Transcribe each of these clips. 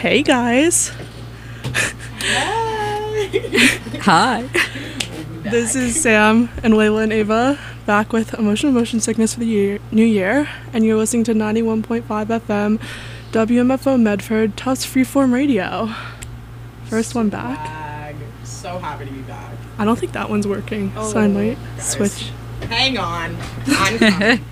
Hey guys. Hi. This is Sam and Layla and Ava back with Emotion Motion Sickness for the new year, and you're listening to 91.5 FM WMFO Medford Tufts Freeform Radio. First one back. So happy to be back. I don't think that one's working, so I might switch. Hang on. I'm coming.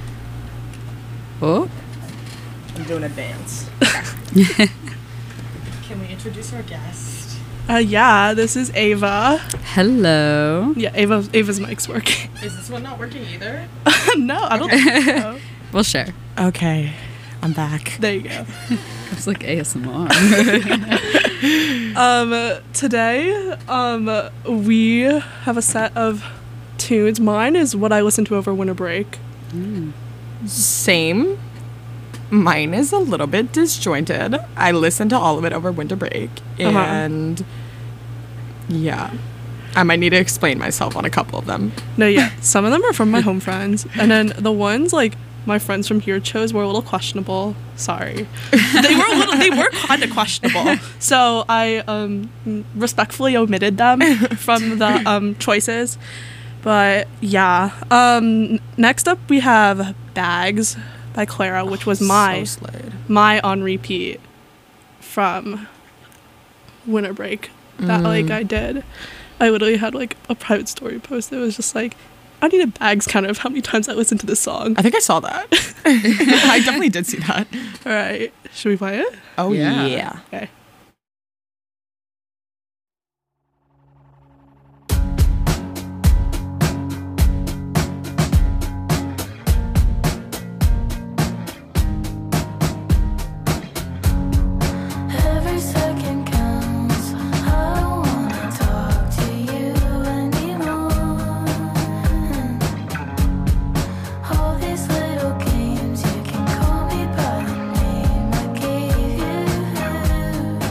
Oh. I'm doing a dance. Okay. Can we introduce our guest? Yeah, this is Ava. Hello. Yeah, Ava's mic's working. Is this one not working either? No, I don't think so. We'll share. Okay. I'm back. There you go. It's like ASMR. Today, we have a set of tunes. Mine is what I listened to over winter break. Same. Mine is a little bit disjointed. I listened to all of it over winter break. And yeah, I might need to explain myself on a couple of them. No, yeah. Some of them are from my home friends. And then the ones like my friends from here chose were a little questionable. Sorry. They were kind of questionable. So I respectfully omitted them from the choices. But yeah. Next up we have Bags by Clara, which was my on repeat from winter break that like I did. I literally had like a private story post that was just like, I need a Bags count of how many times I listened to this song. I think I saw that. I definitely did see that. All right, should we play it? Oh yeah. Okay. Games, you can call me by the name I gave you.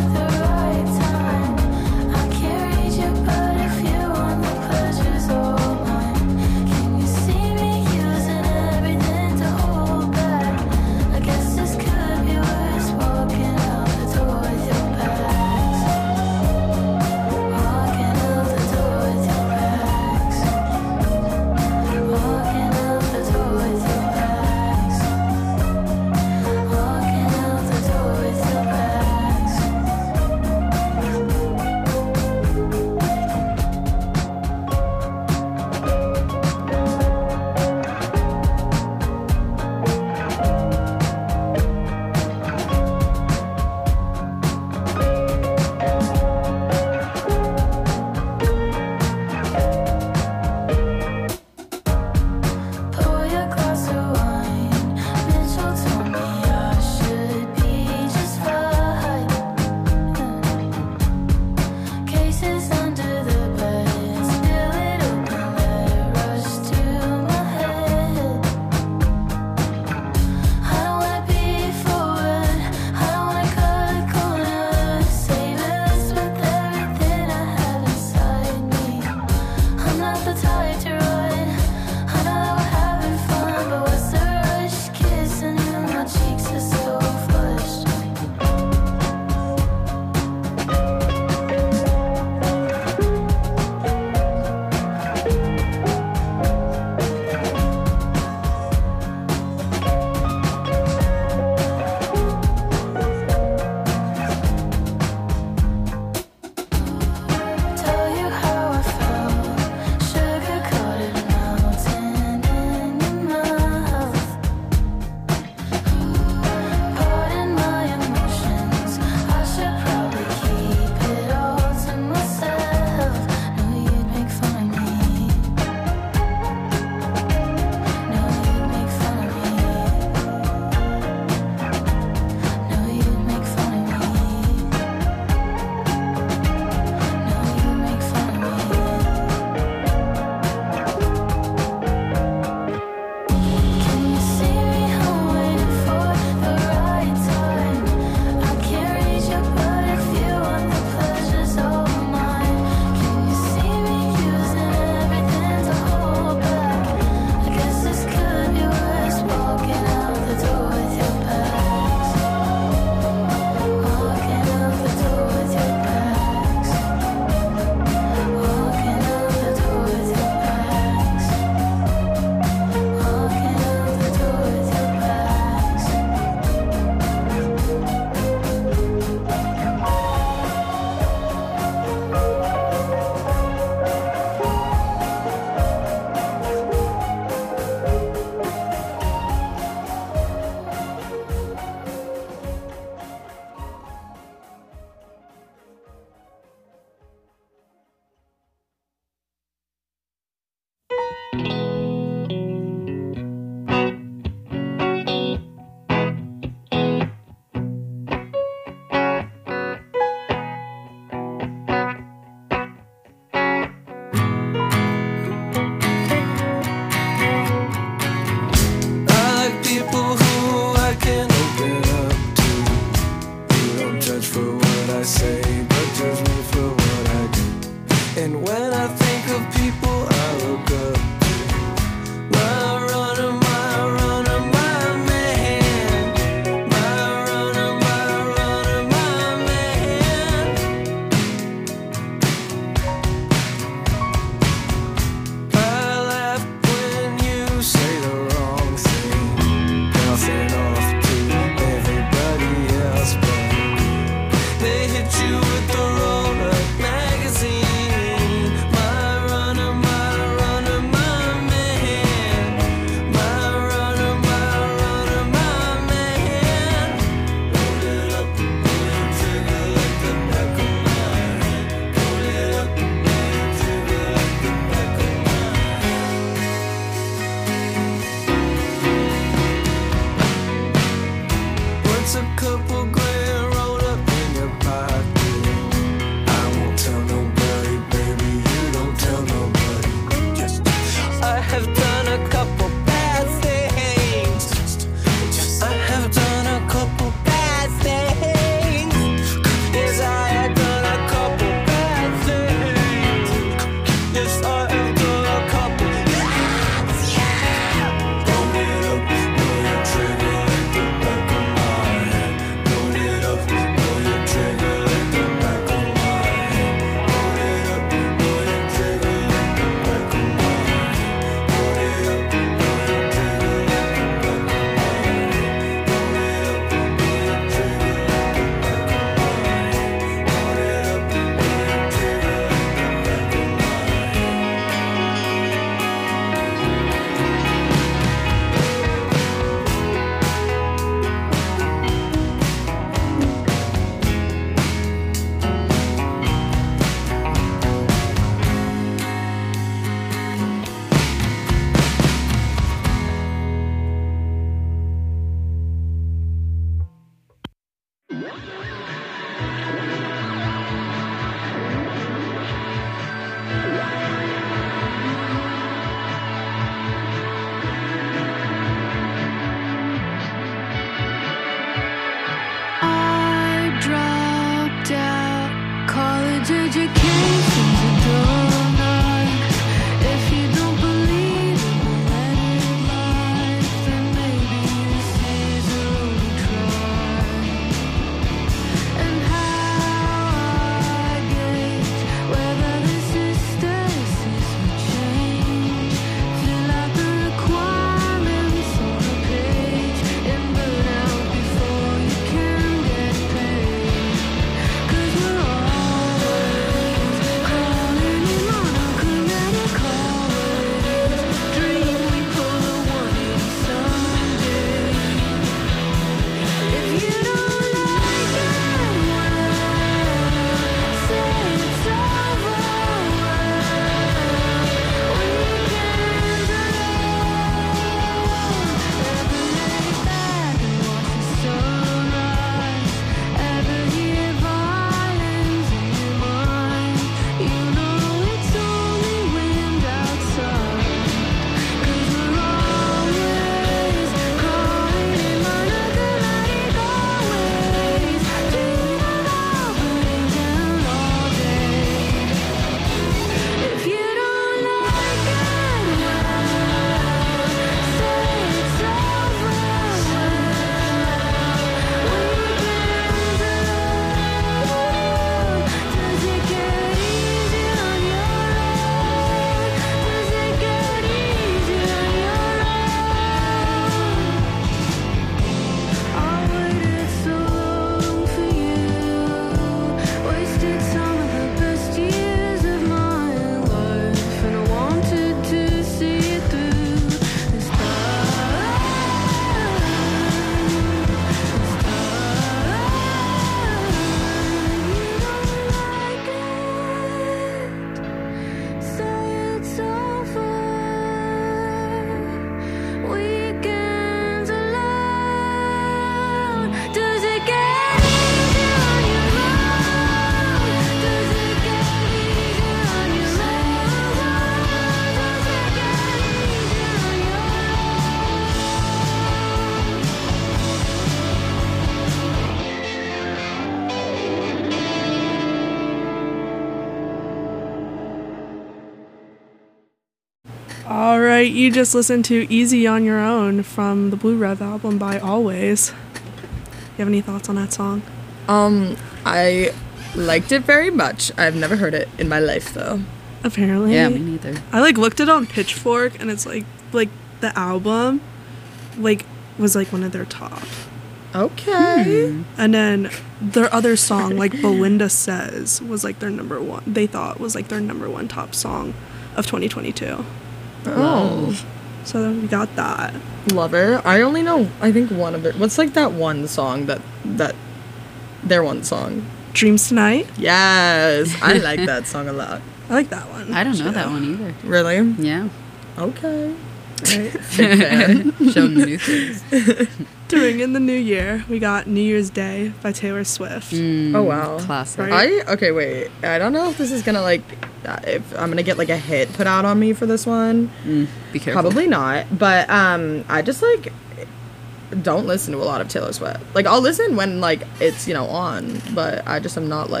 right, you just listened to Easy on Your Own from the Blue Rev album by Always. You have any thoughts on that song? I liked it very much. I've never heard it in my life though. Apparently. Yeah, me neither. I looked it on Pitchfork, and it's like the album was one of their top. Okay. And then their other song, Belinda Says, was their number one. They thought was their number one top song of 2022. Oh. So we got that. Love her. I only know, I think one of their, what's that one song that their one song? Dreams Tonight. Yes. I like that song a lot. I like that one. I don't know too. that one either. Really? Yeah. Okay. Right. Big fan. Showing me new things. To ring in the new year, we got New Year's Day by Taylor Swift. Oh, wow. Classic. Right. Okay, wait. I don't know if this is gonna if I'm gonna get a hit put out on me for this one. Be careful. Probably not. But I just don't listen to a lot of Taylor Swift. I'll listen when it's on, but I just am not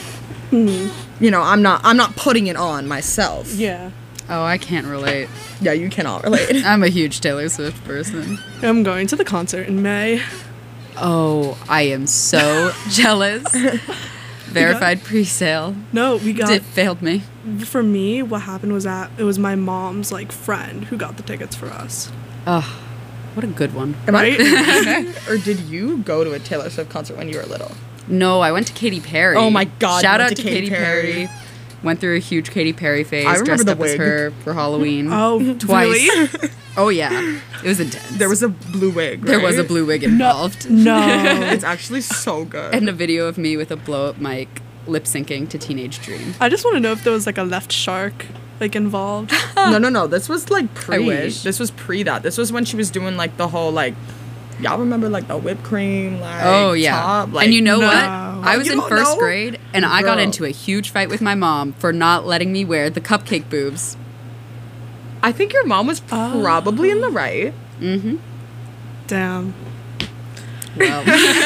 I'm not putting it on myself. Yeah. Oh, I can't relate. Yeah, you cannot relate. I'm a huge Taylor Swift person. I'm going to the concert in May. Oh, I am so jealous. Verified pre-sale. No, we got. It failed me. For me, what happened was that it was my mom's friend who got the tickets for us. Oh, what a good one. Am Right? I or did you go to a Taylor Swift concert when you were little? No, I went to Katy Perry. Oh my God, Shout you out went to to Katy Katy Perry. Went through a huge Katy Perry phase. I remember Dressed the up as wig. her for Halloween. Oh, Twice. Really? Oh yeah, it was intense. There was a blue wig. There was a right? blue wig involved. No. It's actually so good. And a video of me with a blow-up mic lip syncing to Teenage Dream. I just want to know if there was a left shark involved. No. This was pre. I wish. This was pre that. This was when she was doing the whole y'all remember the whipped cream Oh yeah. top? And you know No. what? I was You in don't first know? grade and I got Girl. into a huge fight with my mom for not letting me wear the cupcake boobs. I think your mom was probably in the right. Mm-hmm. Damn. Well,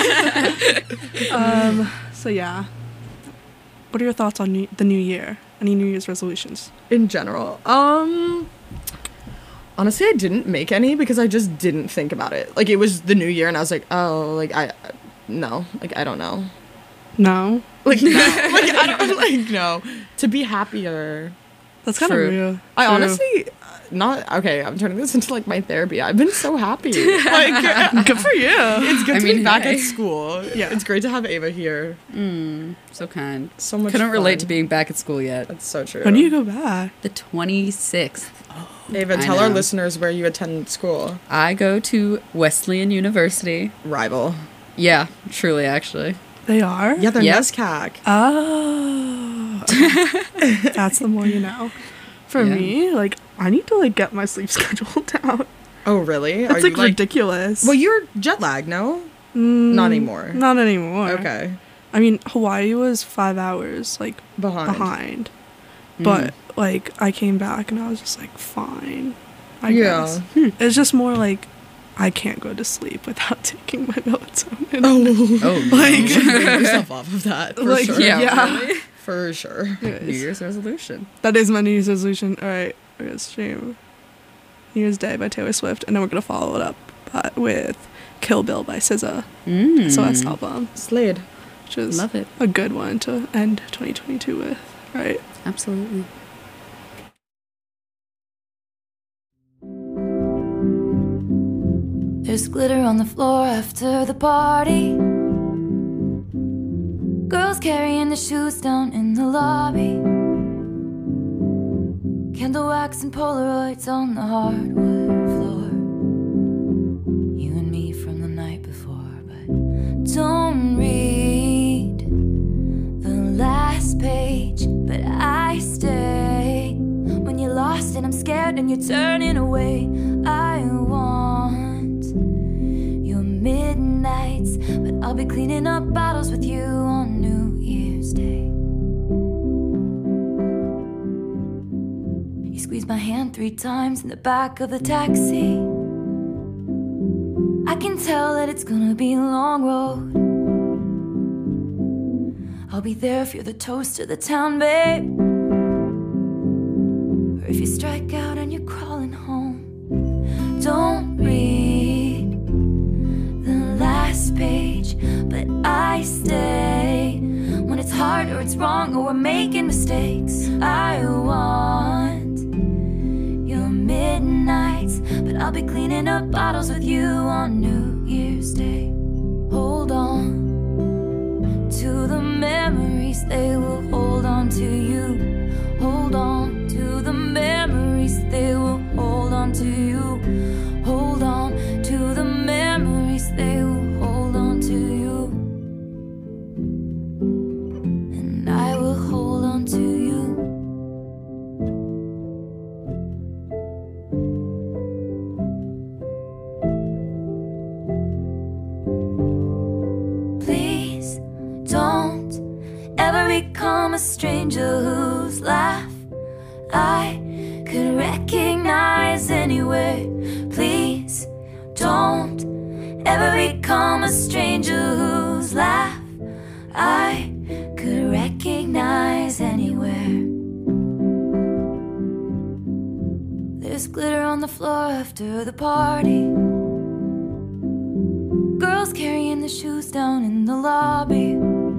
So yeah. What are your thoughts on the new year? Any New Year's resolutions? In general, honestly, I didn't make any because I just didn't think about it. It was the new year, and I was I don't know. No. No. I don't no. To be happier. That's kind of True. real. I True. honestly not okay. I'm turning this into my therapy. I've been so happy. Good for you. It's good I to mean, be back hey. at school. Yeah. It's great to have Ava here. so kind. So much. Couldn't relate fun. to being back at school yet. That's so true. When do you go back? The 26th. Ava, I tell our know. listeners where you attend school. I go to Wesleyan University. Rival. Yeah, truly, actually. They are? Yeah, they're Yep. NESCAC. Oh. Okay. That's the more you know. For Yeah. me, I need to get my sleep schedule down. Oh, really? That's Are you ridiculous. Well, you're jet lagged, no? Not anymore. Not anymore. Okay. I mean, Hawaii was 5 hours Behind. But I came back and I was just fine. I Yeah. guess. It's just more I can't go to sleep without taking my melatonin. Oh, no. Take yourself off of that. For sure. yeah, really? For sure. New Year's resolution. That is my New Year's resolution. All right, we're gonna stream New Year's Day by Taylor Swift, and then we're gonna follow it up with Kill Bill by SZA. SOS album, Slade. which is Love it. a good one to end 2022 with. Right. Absolutely. There's glitter on the floor after the party. Girls carrying the shoes down in the lobby. Candle wax and Polaroids on the hardwood floor. You and me from the night before, but don't read the last page. But I stay when you're lost and I'm scared and you're turning away. I want your midnights, but I'll be cleaning up bottles with you on New Year's Day. You squeeze my hand 3 times in the back of the taxi. I can tell that it's gonna be a long road. I'll be there if you're the toast of the town, babe. Or if you strike out and you're crawling home. it's wrong or we're making mistakes. I want your midnights, but I'll be cleaning up bottles with you on New Year's Day. Hold on to the memories, they will hold on to you. Hold on to the memories, they will hold on to you. Hold on to the memories, they will hold on to you. And I will hold on to you. Please don't ever become a stranger whose laugh I could recognize anywhere. Please don't ever become a stranger whose laugh I could recognize anywhere. There's glitter on the floor after the party. Girls carrying the shoes down in the lobby.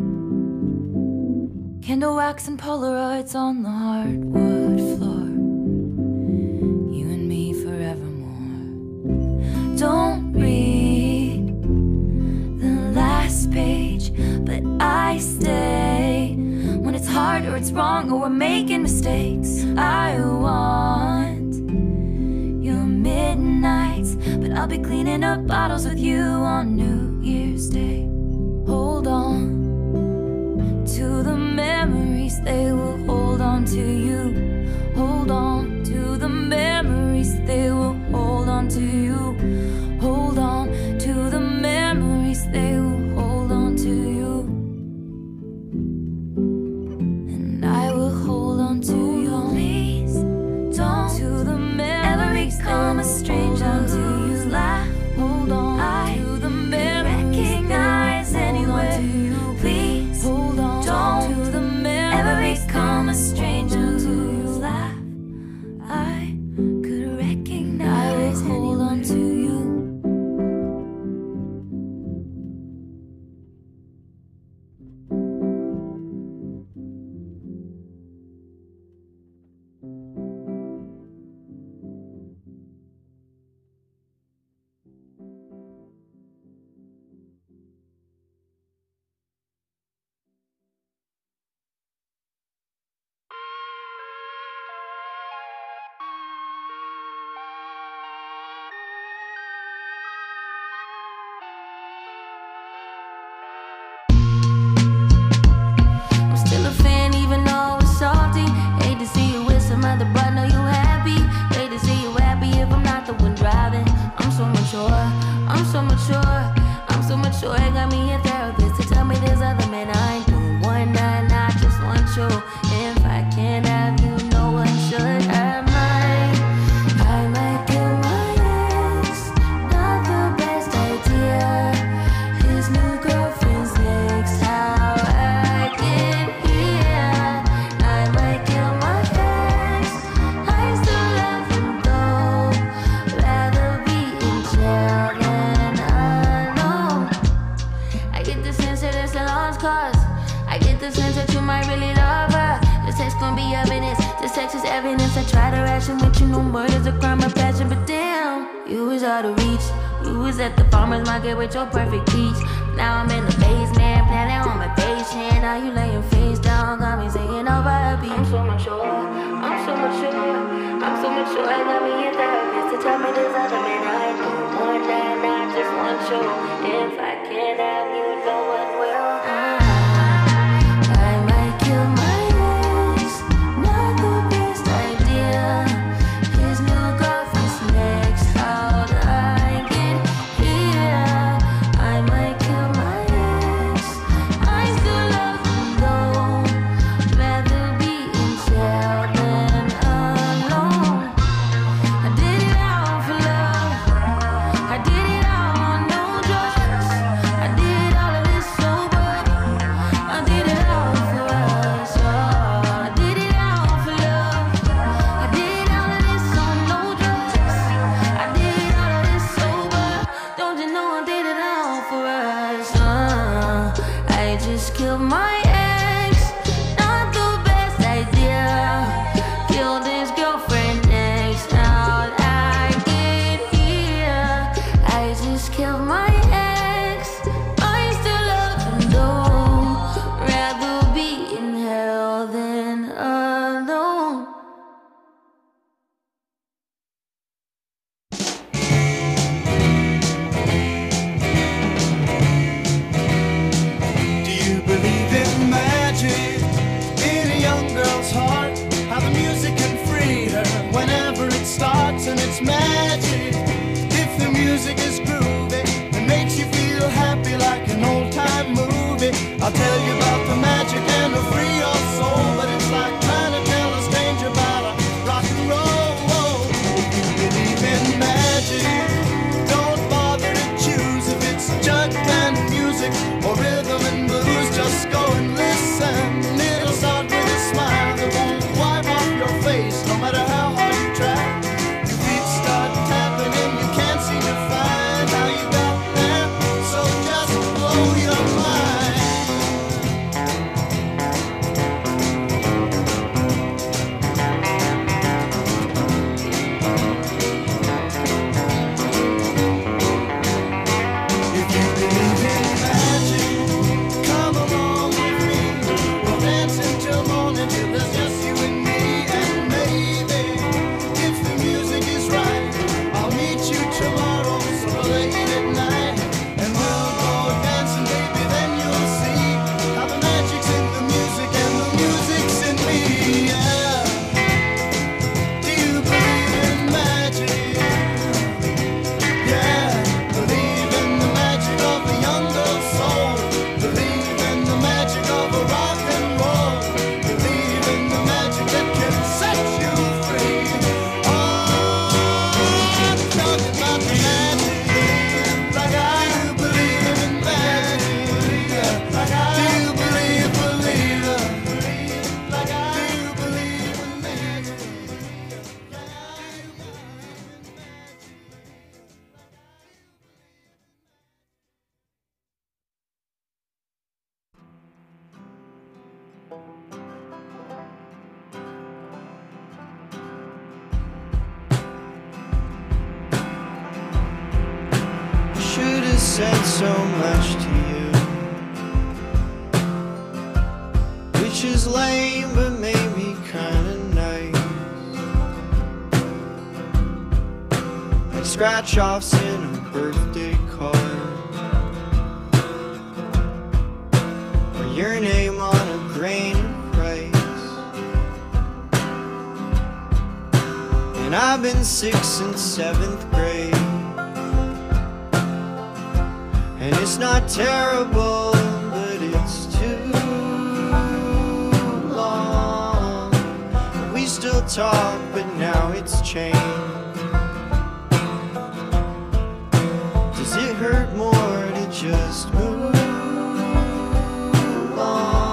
Candle wax and Polaroids on the hardwood floor. You and me forevermore. Don't read the last page, but I stay when it's hard or it's wrong or we're making mistakes. I want your midnights, but I'll be cleaning up bottles with you on New Year's Day. Hold on to the memories, they will hold on to you. Hold on to the memories, they will hold on to you. Hold on to the memories, they will hold on to you. And I will hold on to you. Please don't to the memories, ever become a stranger whose laugh. Hold on to the memories, recognize anywhere. Please hold on to the memories, ever become a stranger whose laugh I could recognize. I will hold on to you. With your perfect peach. Now I'm in the basement, planning on my patient. Now you laying face down, got me singing over a beat. I'm so mature, I'm so mature, I'm so mature. I got me a therapist to tell me there's other men I do more than I just want you. If I can't have you, no one will. I might kill my ex, not the best idea. His new girlfriend's next, how'd I get here? I might kill my ex, I still love him though. Rather be in jail than alone. I did it all for love, I did it all on no drugs, I did it all said so much to you, which is lame but maybe kinda nice. Like scratch offs in a birthday card, or your name on a grain of rice. And I've been 6th and 7th grade, and it's not terrible, but it's too long. We still talk, but now it's changed. Does it hurt more to just move on?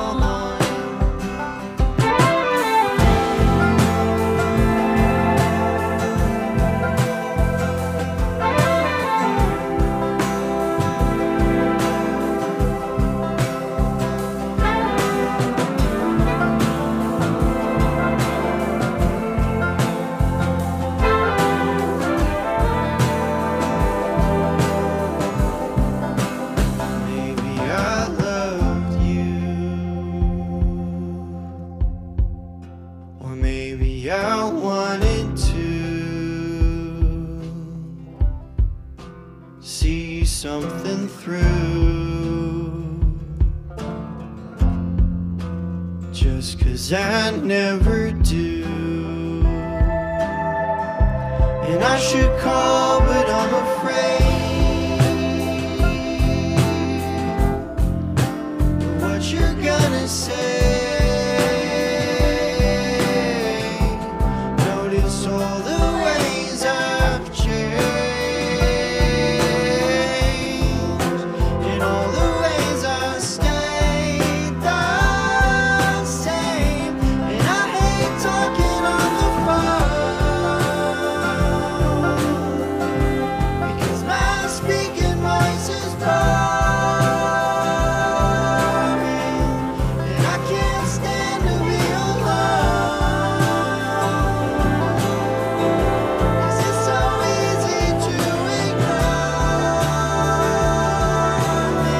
Maybe I loved you, or maybe I wanted to see something through, just 'cause I never do. And I should call, but I'm afraid what you're gonna say. Notice all the ways I've changed, and all the ways I stayed the same. And I hate talking on the phone, because my speaking voice is boring, and I can't stand to be alone, 'cause it's so easy to ignore me.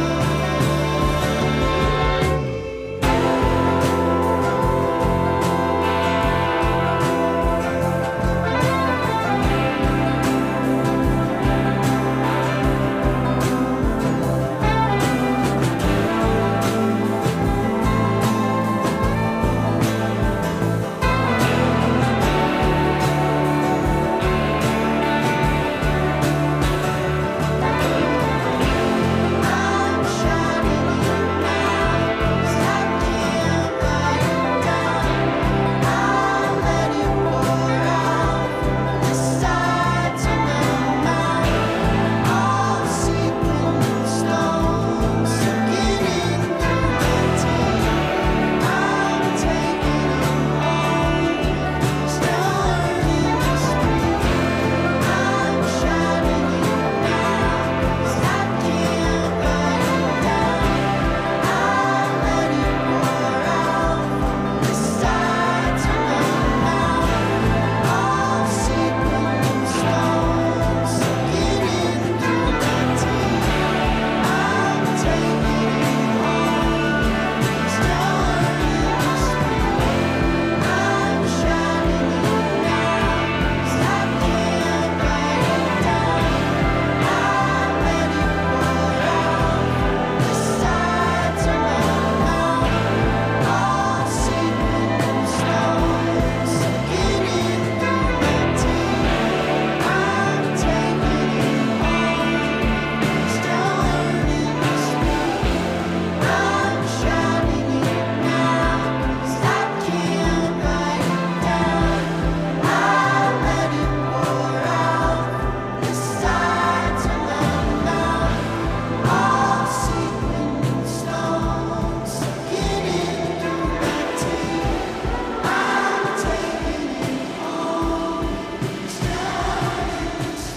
I'm shining eyes, I can't write it down. I'll let it pour out the sides of my mouth. All sequin stones sinking in through my teeth. I'm taking it all, there's no learning to speak. I'm shining eyes, I can't write it down. I'll let it pour out the sides of my mouth. All sequin stones sinking in through my teeth. I'm taking it all, there's no learning to speak. I'm shining eyes, I can't write it down. I'll let it pour out the sides of my mouth. All sequin stones sinking in through my teeth. I'm taking it all, there's no learning to speak. I'm shining eyes, I can't write it down. I'll let it pour out the sides of my mouth. All sequin stones sinking in through my teeth. I'm taking it all, there's no learning to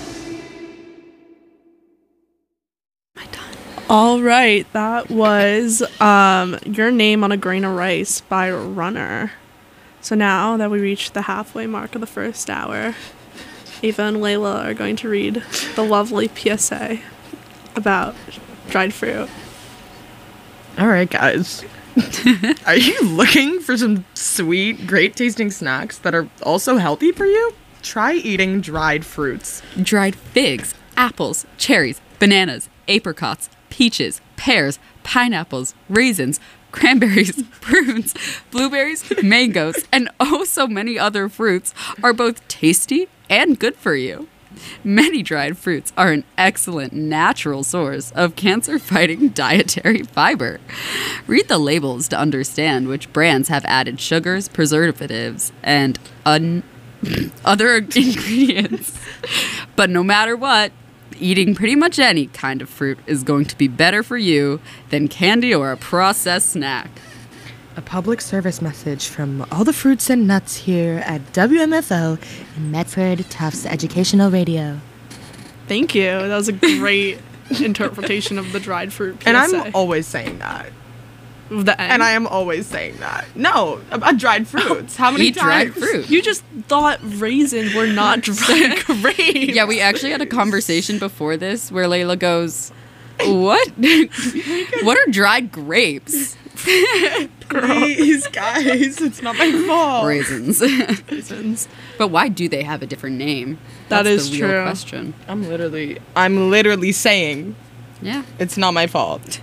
speak. All right, that was Your Name on a Grain of Rice by Runner. So now that we reached the halfway mark of the first hour, Ava and Layla are going to read the lovely PSA. about dried fruit. All right, guys. Are you looking for some sweet, great tasting snacks that are also healthy for you? Try eating dried fruits. Dried figs, apples, cherries, bananas, apricots, peaches, pears, pineapples, raisins, cranberries, prunes, blueberries, mangoes, and oh so many other fruits are both tasty and good for you. Many dried fruits are an excellent natural source of cancer-fighting dietary fiber. Read the labels to understand which brands have added sugars, preservatives, and other ingredients. But no matter what, eating pretty much any kind of fruit is going to be better for you than candy or a processed snack. A public service message from all the fruits and nuts here at WMFO in Medford Tufts Educational Radio. Thank you. That was a great interpretation of the dried fruit PSA. And I'm always saying that. The end. And I am always saying that. No, about dried fruits. How many Eat dried times? fruit. You just thought raisins were not dried grapes. Yeah, we actually had a conversation before this where Layla goes, what? What are dried grapes? Please, guys, it's not my fault. Raisins. raisins. But why do they have a different name? That That's is the real true. question. I'm literally saying Yeah. it's not my fault.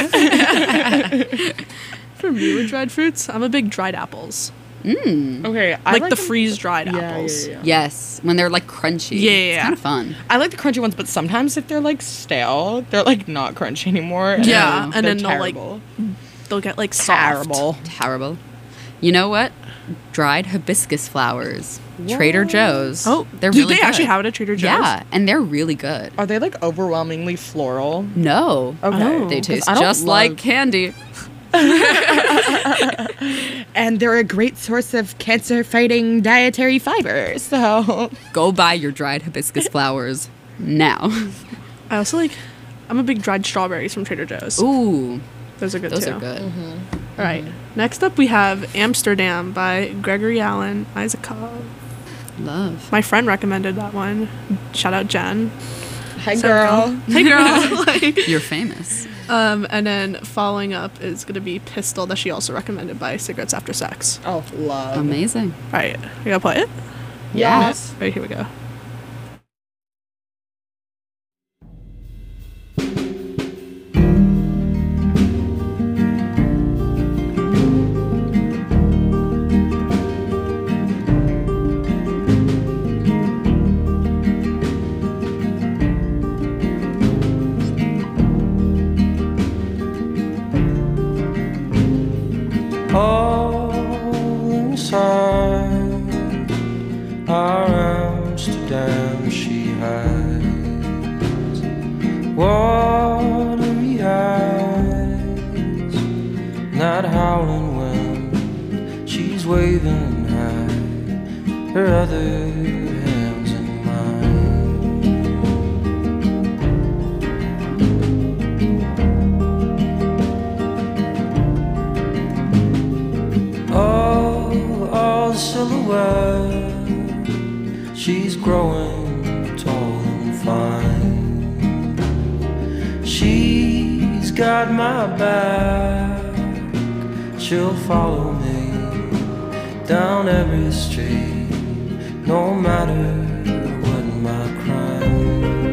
For me with dried fruits, I'm a big dried apples. Okay, I Like the them- freeze-dried Yeah, apples. yeah. Yes, when they're like crunchy. Yeah, It's yeah. kind of fun. I like the crunchy ones, but sometimes if they're like stale, they're like not crunchy anymore. Yeah, and they're then they'll, like, terrible. They'll get like soft. Terrible. Terrible. You know what? Dried hibiscus flowers. Trader Joe's. Oh, they're do really they actually good. have it at Trader Joe's? Yeah, and they're really good. Are they like overwhelmingly floral? No. Okay. They 'Cause taste I don't just love- like candy. And they're a great source of cancer-fighting dietary fiber. So Go buy your dried hibiscus flowers now. I also like. I'm a big dried strawberries from Trader Joe's. Ooh, Those are good those too. are good. All right. Next up, we have Amsterdam by Gregory Allen Isakov. Love. My friend recommended that one. Shout out Jen. hi, girl. Hey girl. Like, You're famous. and then following up is gonna be Pistol that she also recommended by Cigarettes After Sex. Oh, love. Amazing. All right. You gotta play it. Yes. All right. Here we go. All inside our Amsterdam she hides watery eyes, not howling when she's waving high, her other hands in mine. All silhouette, she's growing tall and fine. She's got my back, she'll follow me down every street, no matter what my crime.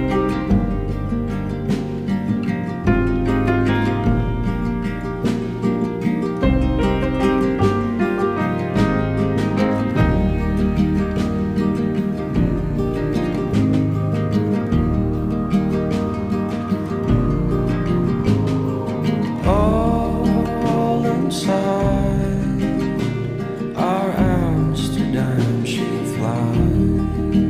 All inside our Amsterdam she flies.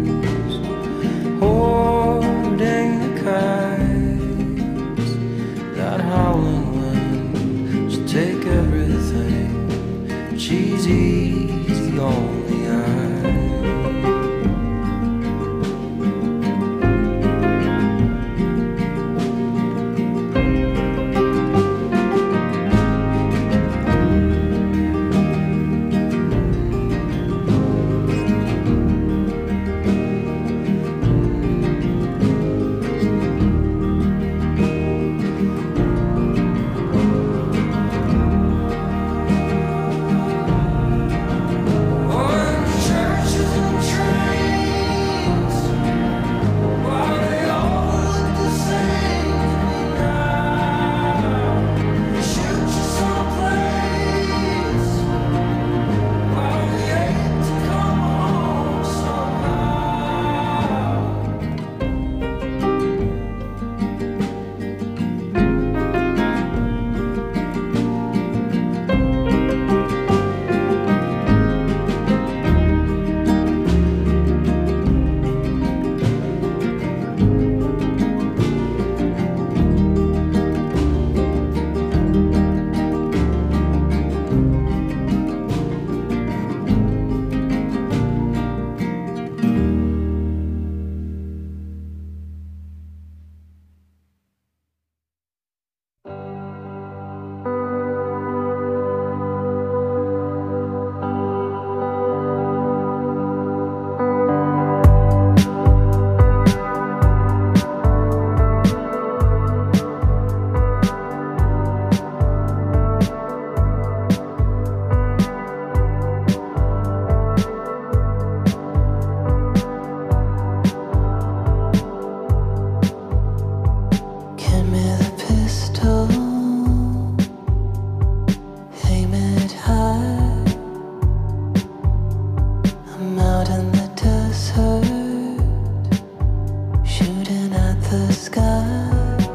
the sky.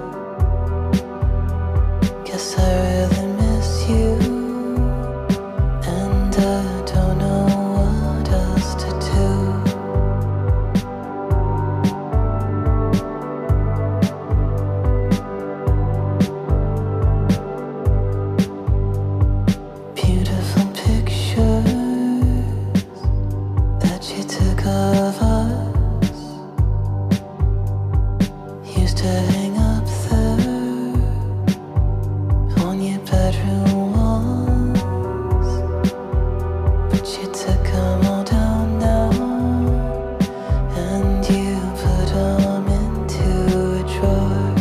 Guess I really miss you, and I don't know what else to do. Beautiful pictures that you took of us used to hang up there on your bedroom walls, but you took them all down now, and you put them into a drawer.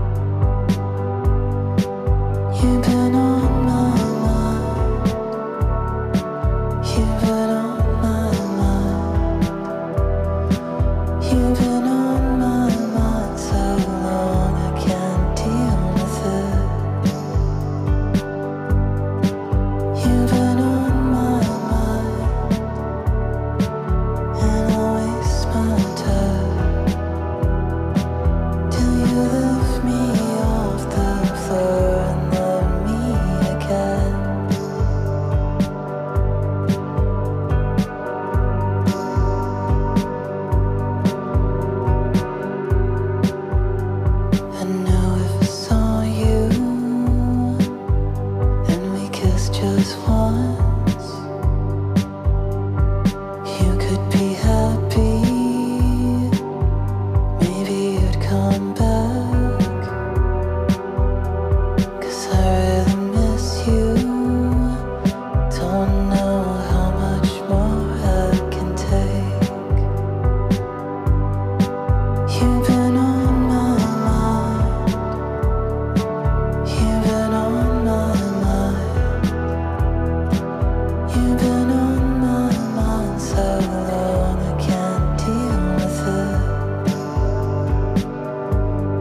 You've been on my mind. You've been on my mind. You've been on my mind so long I can't deal with it. You've been on my mind, and I waste my time till you lift me off the floor and love me again. I know if I saw you and we kissed just once, you could be happy. Maybe you'd come back, 'cause I really miss you. Don't know how much more I can take. You've been on my mind. You've been on my mind. You've been on my mind so long I can't deal with it.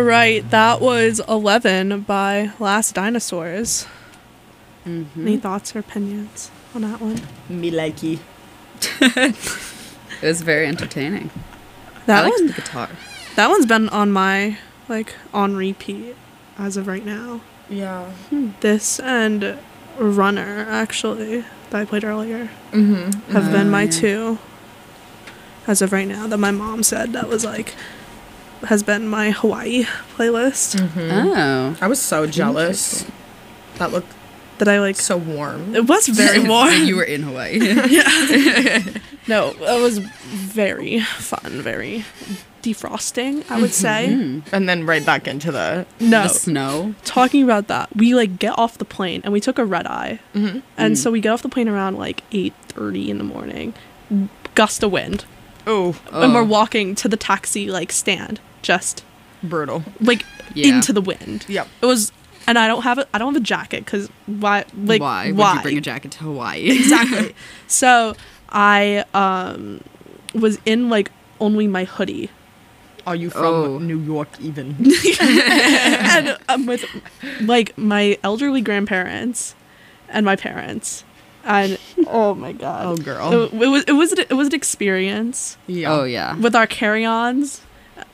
All right, that was 11 by Last Dinosaurs. Any thoughts or opinions on that one? Me likey. It was very entertaining. That I liked one, the guitar. that one's been on my on repeat as of right now. Yeah. This and Runner, actually, that I played earlier, have been my two as of right now. That my mom said that was has been my Hawaii playlist. Oh. I was so jealous. That looked That I so warm. It was very warm. You were in Hawaii. No, it was very fun, very defrosting, I would say. And then right back into the... No, The snow. talking about that, we get off the plane and we took a red eye, and so we get off the plane around 8:30 in the morning, gust of wind, Oh, and we're walking to the taxi stand, just brutal. Yeah. into the wind. Yep. It was, and I don't have a jacket because why? Why would you bring a jacket to Hawaii? Exactly. So I was in only my hoodie. Are you from Oh. New York even? And I'm with my elderly grandparents and my parents, and oh my god, Oh, girl. it was an experience Yeah. Oh, yeah. with our carry-ons,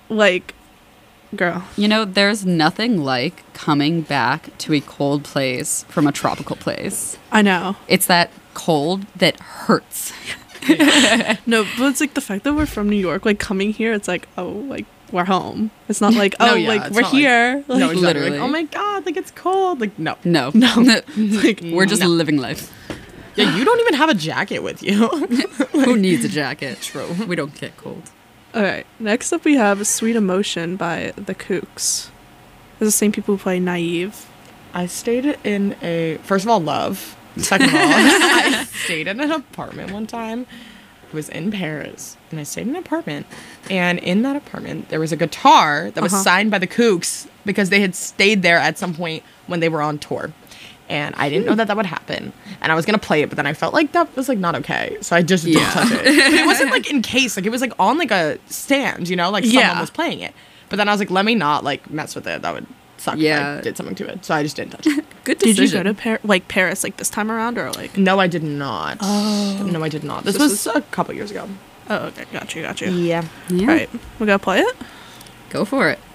girl. You know, there's nothing like coming back to a cold place from a tropical place. I know. It's that cold that hurts. No, but it's the fact that we're from New York, coming here, it's we're home. It's not No, yeah, it's we're not like- here. No, exactly. Literally. Oh my god, it's cold. No. No. No. We're just No. living life. Yeah, you don't even have a jacket with you. Who needs a jacket? True. We don't get cold. All right. Next up, we have "Sweet Emotion" by the Kooks. They're the same people who play "Naive." I stayed in first of all, love. Second of all, I stayed in an apartment one time. I was in Paris, and I stayed in an apartment. And in that apartment, there was a guitar that was signed by the Kooks because they had stayed there at some point when they were on tour. And I didn't know that would happen. And I was going to play it, but then I felt like that was not okay. So I just didn't touch it. But it wasn't in case. It was on a stand, someone Yeah. was playing it. But then I was let me not mess with it. That would suck if Yeah. I did something to it. So I just didn't touch it. Good Did decision. you go to Paris this time around, or No, I did not. Oh. No, I did not. This was a couple years ago. Oh, okay, got you. Yeah. Yeah. All right, we gotta play it. Go for it.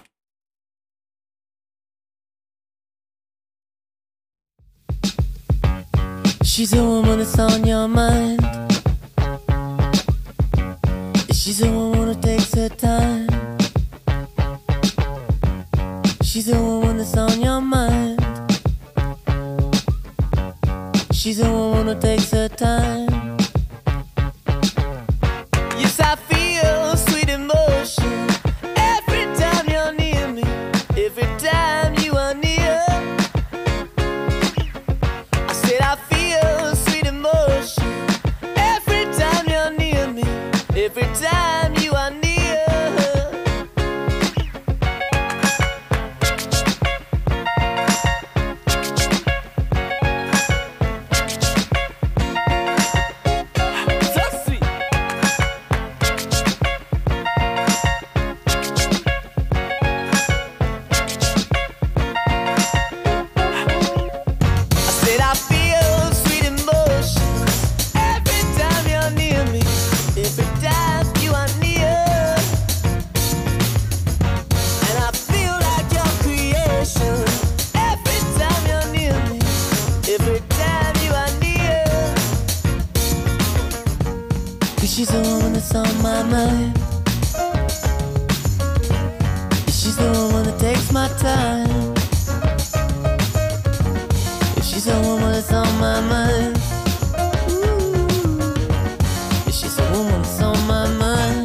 She's a woman that's on your mind. She's a woman who takes her time. She's a woman that's on your mind. She's a woman who takes her time. Yes, I feel sweet emotion every time you're near me. Every time you are near, I said I feel sweet emotion every time you're near me. Every time you are near. So sweet. I said I feel sweet emotion every time you're near me. Every time you are near, and I feel like your creation every time you're near me. Every time you are near, 'cause she's the woman that's on my mind. She's the woman that takes my time. She's a woman that's on my mind. Ooh. She's a woman that's on my mind.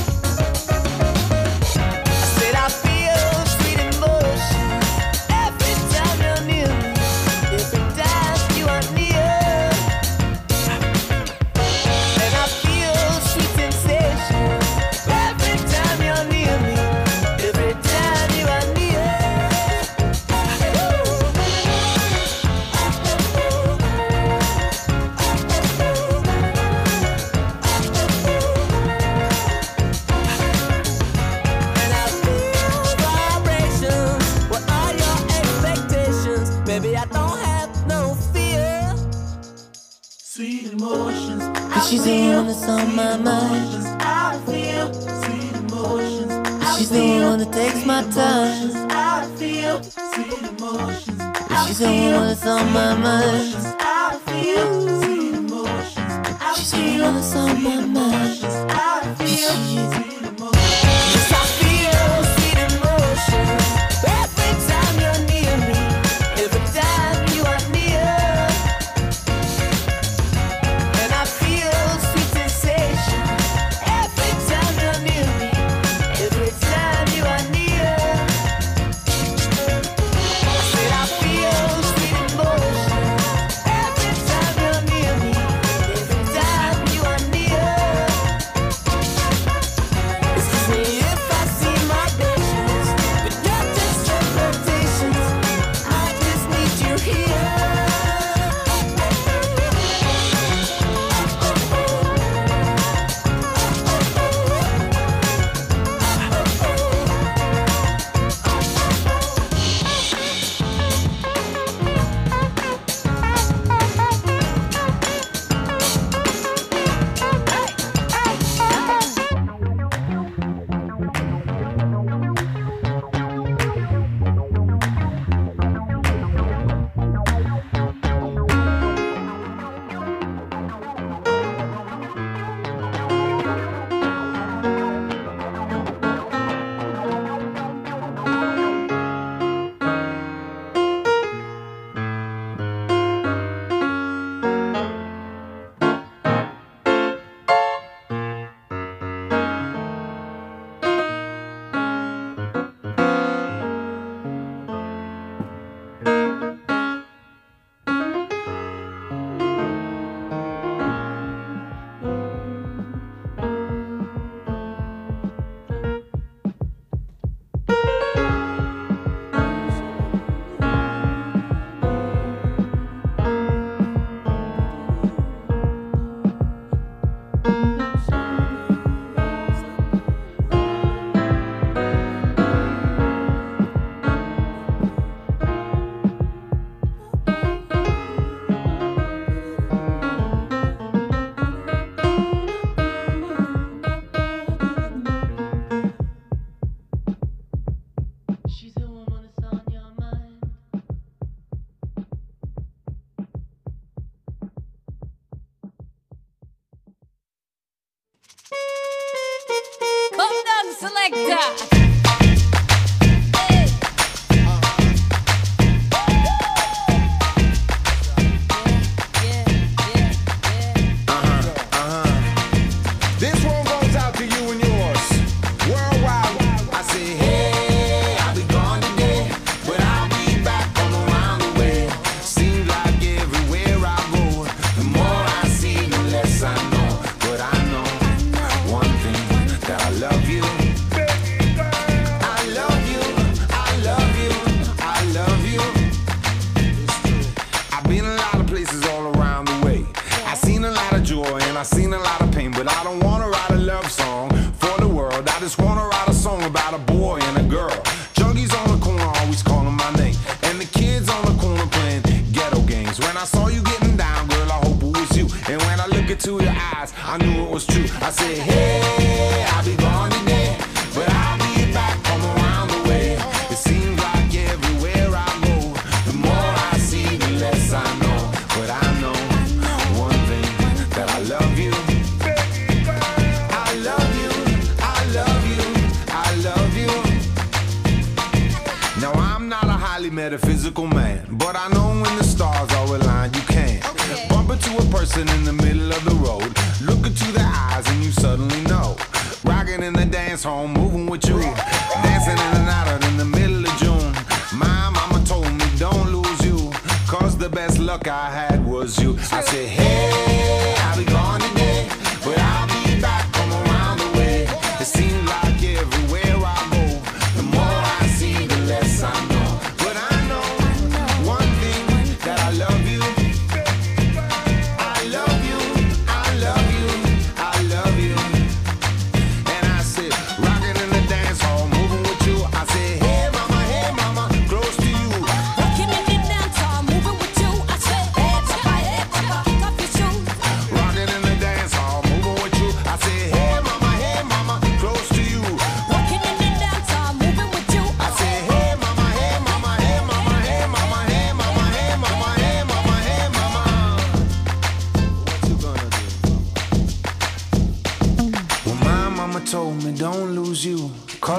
I said I feel sweet emotion every time you're near me. Every time you are near, and I feel sweet sensation every time you're near me. Every time you are near. no fear. Sweet emotions. She's the one that's on my mind. I feel sweet emotions. She's the one that takes my time. I feel sweet emotions. She's the one that's on my mind. I feel sweet emotions. She's the one that's on my mind. I feel sweet emotions. Yes, I feel sweet emotions every time you're near me, every time you are near. And I feel sweet sensation every time you're near me, every time you are near. I said I feel sweet emotions every time you're near me, every time you are near. Excuse me if I see my patience, but you're just expectations. I just need you here. She's the woman that's on your mind. Bumdog Selector. This one goes out to you and yours. Worldwide, I say, hey, I'll be gone today, but I'll be back from around the way. Seems like everywhere I go, the more I see, the less I know. But I know one thing, that I love you. I love you, I love you, I love you. I've been a lot of places all around the way. I've seen a lot of joy and I've seen a lot of pain, but I don't wanna write a love song for the world. I just wanna write a song about a boy and a girl. Junkies on the corner always calling my name, and the kids on the corner playing ghetto games. When I saw you getting down, girl, I hope it was you. And when I look into your eyes, I knew it was true. I said, hey, I'll be gone today, but I'll be back from around the way. It seems like everywhere I go, the more I see, the less I know. But I know one thing, that I love you. I love you, I love you, I love you. Now I'm not a highly metaphysical man, but I know when the stars are aligned, you can bump into a person in the middle of the road, look into their eyes and you suddenly know. Rocking in the dance hall, moving with you, dancing in and out in the middle of June. My mama told me don't lose you, cause the best luck I had was you. I said, hey, I'll be gone today, but I'll be back from around the way. It seems like everywhere I go, the more I see, the less I know. But I know one thing, that I love you. I love you, I love you, I love you. And I said, rocking in the dance hall, moving with you. I said, hey mama, close to you. Rocking in the dance hall, moving with you. I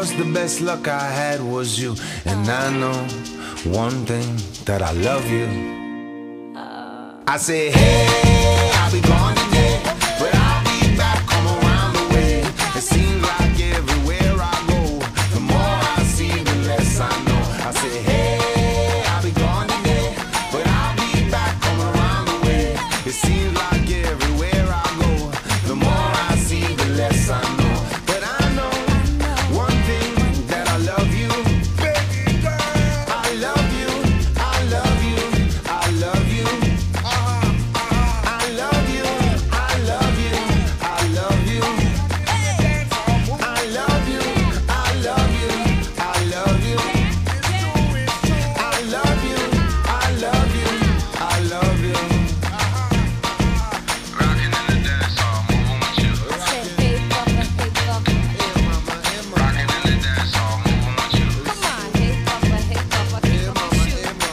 course, the best luck I had was you. And I know one thing, that I love you. I say, hey, I'll be gone today, but I'll be back, come around the way. It seems like everywhere I go, the more I see, the less I know. I say, hey, I'll be gone today, but I'll be back, come around the way. It seems like everywhere I go, the more I see, the less I know. But I know one thing, that I love you, baby girl. I love you, I love you, I love you. I love you, I love you, I love you. I love you, I love you, I love you. I love you, I love you, I love you. Rockin' in the dance hall, moving with you. Rockin' in the dance hall, moving with you. Come on, hey papa, hey papa, hey mama, hey mama.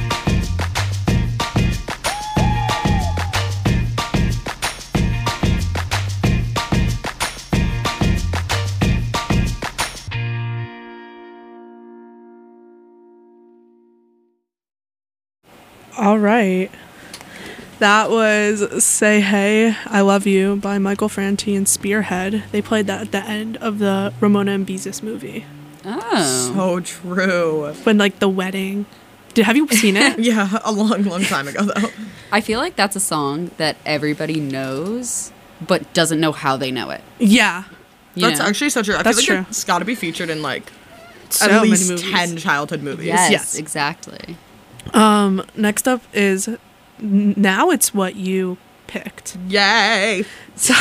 All right. That was Say Hey, I Love You by Michael Franti and Spearhead. They played that at the end of the Ramona and Beezus movie. Oh. So true. When, like, the wedding. Have you seen it? Yeah, a long, long time ago, though. I feel like that's a song that everybody knows, but doesn't know how they know it. Yeah. You That's know? actually so true. I That's feel like true. it's got to be featured in, like, So at many least movies. 10 childhood movies. Yes, exactly. Next up is Now It's What You Picked. Yay. So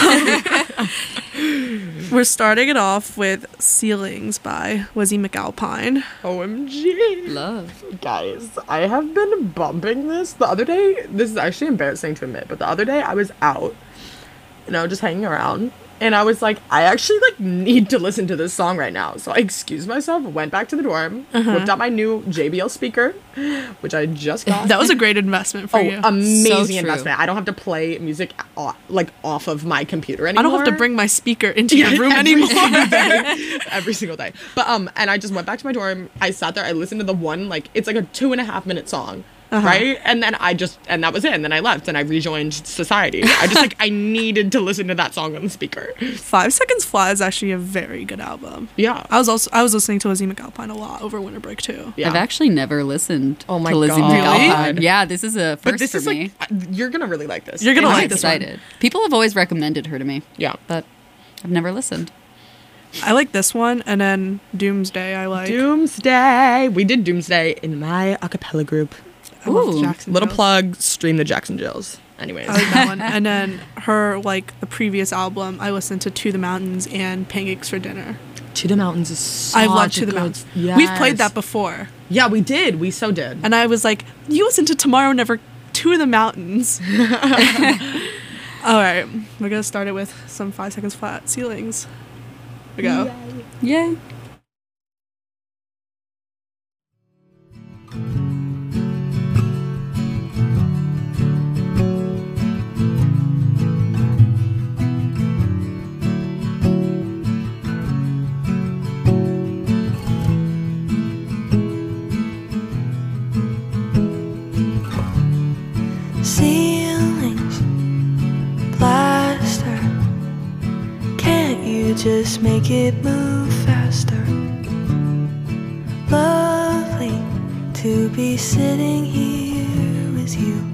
we're starting it off with Ceilings by Lizzie McAlpine. OMG. Love. Guys, I have been bumping this. The other day, this is actually embarrassing to admit, but the other day I was out, just hanging around. And I was like, I actually, need to listen to this song right now. So I excused myself, went back to the dorm, whipped out my new JBL speaker, which I just got. That was a great investment for you. Amazing So true. investment. I don't have to play music, off of my computer anymore. I don't have to bring my speaker into your room anymore. Every single day. But, and I just went back to my dorm. I sat there. I listened to the one, it's like a 2.5 minute song. Right? And then and that was it. And then I left and I rejoined society. I just, I needed to listen to that song on the speaker. 5 Seconds Fly is actually a very good album. Yeah. I was listening to Lizzie McAlpine a lot over winter break too. Yeah. I've actually never listened Oh my to Lizzie God. McAlpine. Really? Yeah, this is a But first this for is me. you're going to really like this. You're gonna And like I'm this one. excited. People have always recommended her to me. Yeah. But I've never listened. I like this one, and then Doomsday I like. Doomsday. We did Doomsday in my a cappella group. I love Ooh. Jackson Little Jills. plug, stream the Jackson Jills. Anyways. I like that one. And then her, the previous album, I listened to the Mountains and Pancakes for Dinner. To the Mountains is such I love a To the good- Mountains. Yes. We've played that before. Yeah, we did. We so did. And I was like, you listen to Tomorrow Never To the Mountains. All right. We're going to start it with some 5 Seconds Flat Ceilings. Here we go. Yay. Ceilings, plaster. Can't you just make it move faster? Lovely to be sitting here with you.